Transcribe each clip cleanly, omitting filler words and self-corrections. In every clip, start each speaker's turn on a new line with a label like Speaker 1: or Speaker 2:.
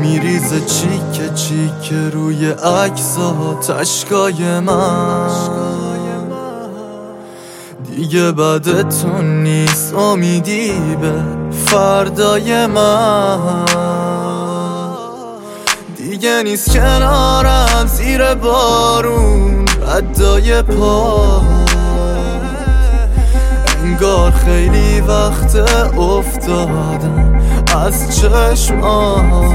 Speaker 1: میریزه چیکه چیکه روی عکسات اشکای من. دیگه بعد تو نیست امیدی به فردای من. دیگه نیست کنارم زیر بارون ردای پا. انگار خیلی وقت افتادم از چشمام.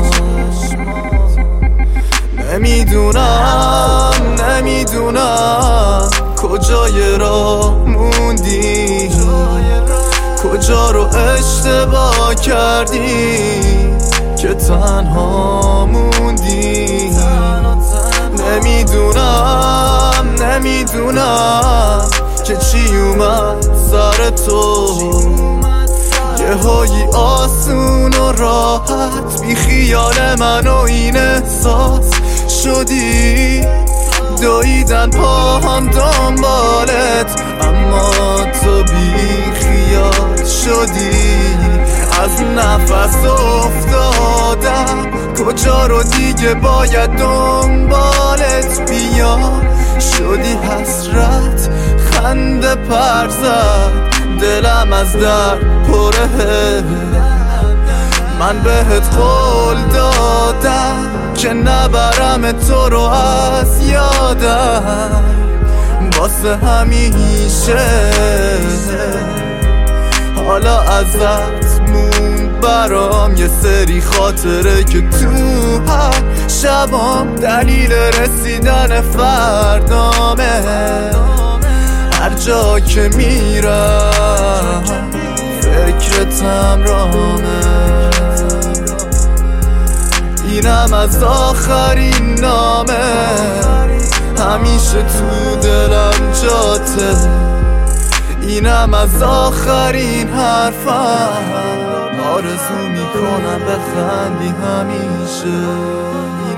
Speaker 1: نمیدونم کجای راه موندی، کجا رو اشتباه کردی که تنها موندی. نمیدونم که چی اومد سر تو، یه هایی آسون و راحت بی خیال من و این احساس شدی. دویدن پاهم دنبالت اما تو بی خیال شدی. از نفس افتادم کجا رو دیگه باید دنبالت بیام. شدی حسرت خنده پر زد دلم از در پره. من بهت قول دادم که نبرم تو رو از یادم واسه همیشه. حالا ازت موند برام یه سری خاطره که تو هر شبام دلیل رسیدن فردامه. هر جا که میرم فکرتم رامه. اینم از آخرین نامه، همیشه تو دلم جاته. اینم از آخرین حرفم، آرزو میکنم بخندی همیشه.